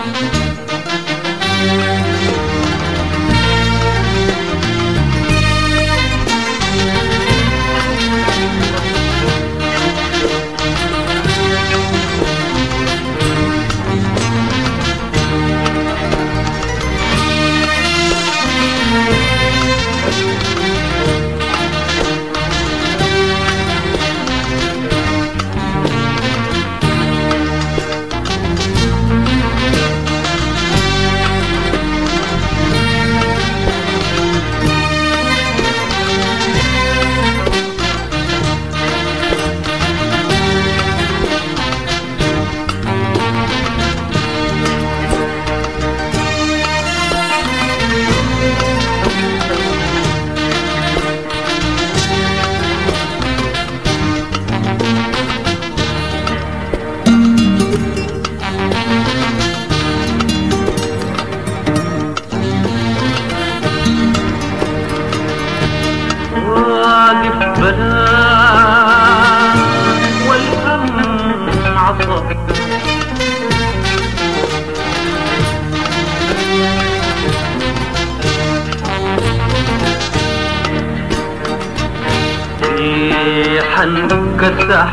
حنكسح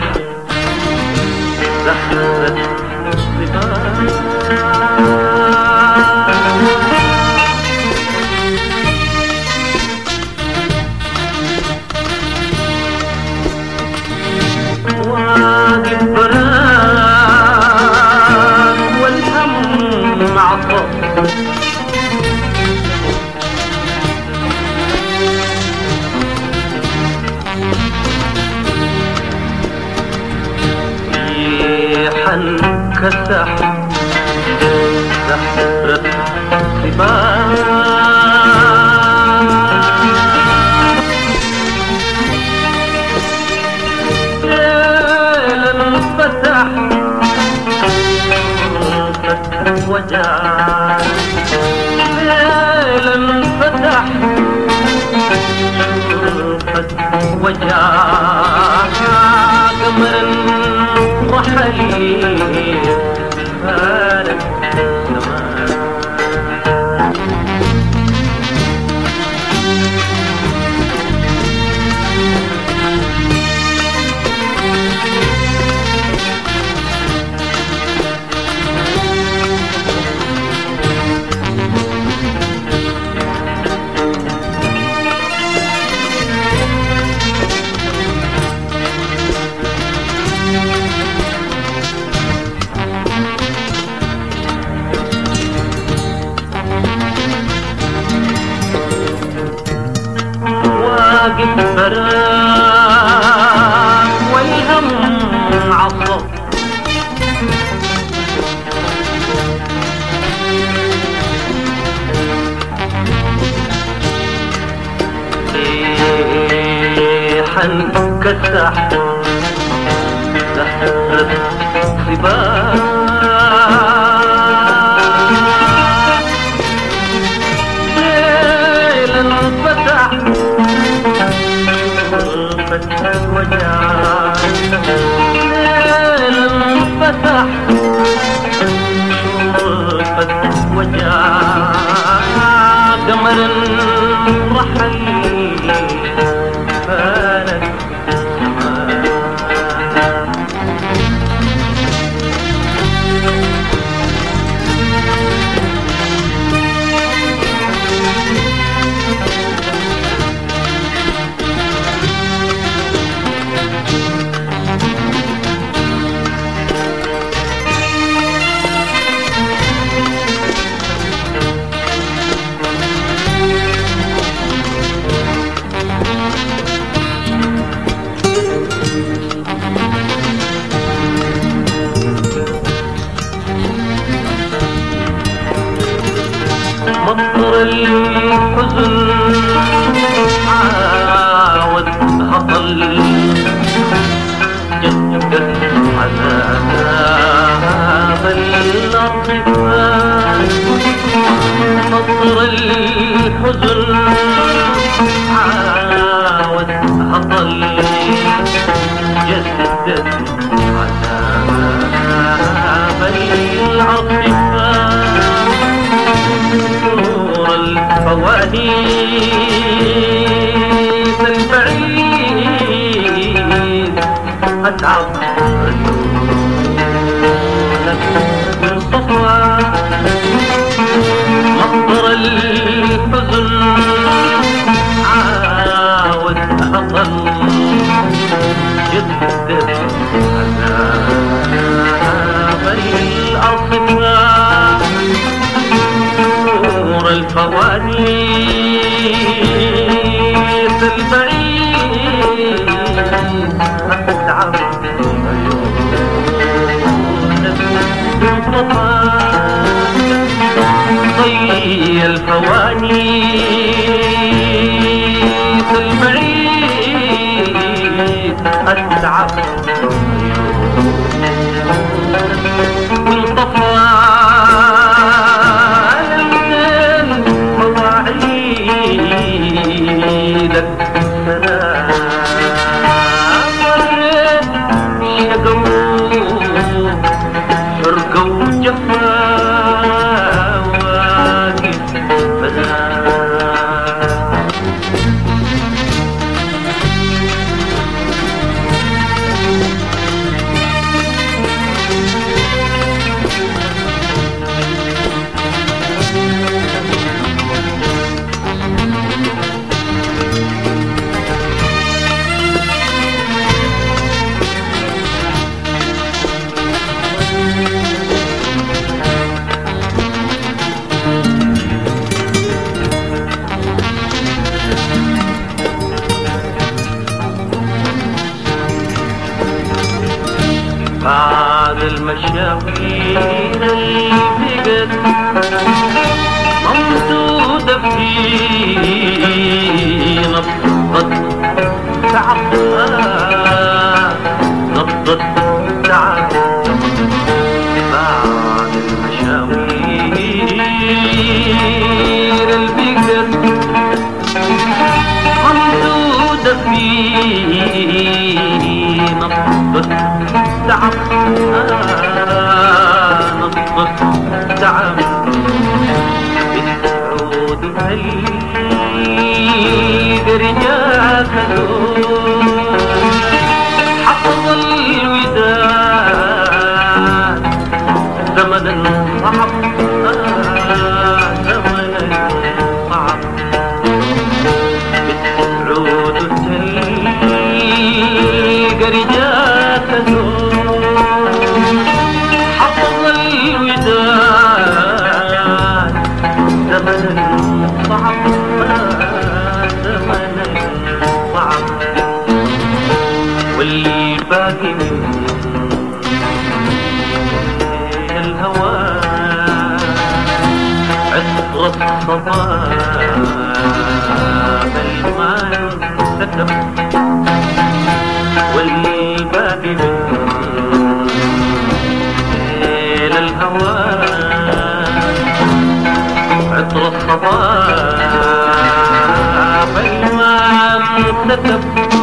زحرة واقف براك والهم عطف حنكسح زحرة صباح ليل انفتح وجع ليل انفتح وجع قمر رحلي فارق السماء واقف براك والهم عصف حنكسح زحرة صباح ليل انفتح وجع ليل انفتح وجع قمر رحل فارق مطر الحزن عاود هطل جدد عذاب الأرض مطر الحزن عاود هطل جدد عذاب الأرض أتعب عيونك بالصفوة مصدر الحزن عاود أطل جدد عذاب الأصفاء نور الفوانيس البعيد أتعب عيونك بالصفا ضي الفوانيس البعيد أتعب وانطفى لمن مواعيدك سلام مرت شقوا فرقوا وجفا واقف فلا بعد المشاوير اللي بقت ممدودة في نبضة تعبها نبضة تعب بعد المشاوير اللي بقت ممدودة في نبضة تعب نبضة تعب بالسعود هيد رجاك حفظ الوداد زمنا صعب زمنا صعب بالسعود هيد رجاك حفظ الوداد زمنا صعب زمنا صعب واللي باقي من الهوى عطر الصباح بل ما انكتب واللي باقي من الهوى عطر الصباح بل ما انكتب